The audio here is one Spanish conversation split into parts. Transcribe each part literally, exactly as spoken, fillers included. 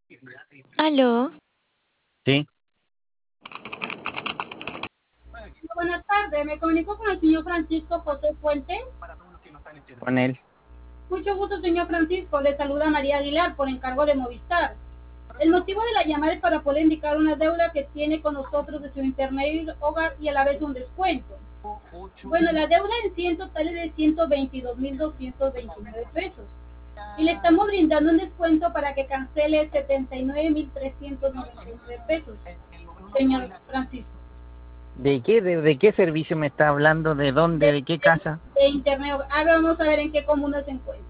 Aló. Sí, Buenas tardes, me comunico con el señor Francisco José Fuentes. con él. Mucho gusto, señor Francisco. Le saluda María Aguilar por encargo de Movistar. El motivo de la llamada es para poder indicar una deuda que tiene con nosotros de su internet hogar y a la vez un descuento. Bueno, la deuda en sí en total es de ciento veintidós mil doscientos veintinueve pesos. Y le estamos brindando un descuento para que cancele setenta y nueve mil trescientos noventa y nueve pesos, señor Francisco. ¿De qué, de, de qué servicio me está hablando? ¿De dónde? De, ¿De qué de, casa? de internet. Ahora vamos a ver en qué comuna se encuentra.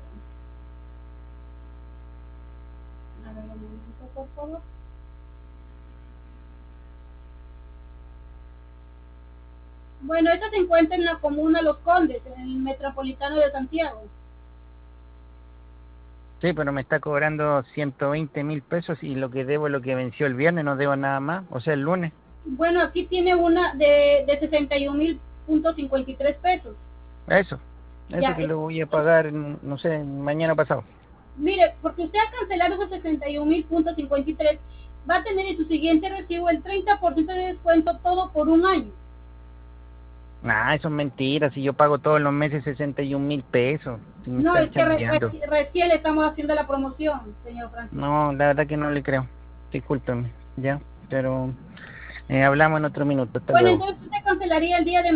A ver, un momento, por favor. Bueno, esta se encuentra en la comuna Los Condes, en el metropolitano de Santiago. Sí, pero me está cobrando ciento veinte mil pesos y lo que debo es lo que venció el viernes, no debo nada más, o sea, el lunes. Bueno, aquí tiene una de, de sesenta y un mil punto cincuenta y tres pesos. Eso, eso Ya, que es, lo voy a pagar, no sé, mañana pasado. mire, porque usted ha cancelado esos sesenta y un mil punto cincuenta y tres, va a tener en su siguiente recibo el treinta por ciento de descuento todo por un año. Nah, eso es mentira, si yo pago todos los meses sesenta y un mil pesos, si me No, están es que re, chambeando. re, recién le estamos haciendo la promoción, señor Francisco. No, la verdad que no le creo, discúlpeme, ya, pero eh, hablamos en otro minuto, hasta Bueno, luego. entonces usted cancelaría el día de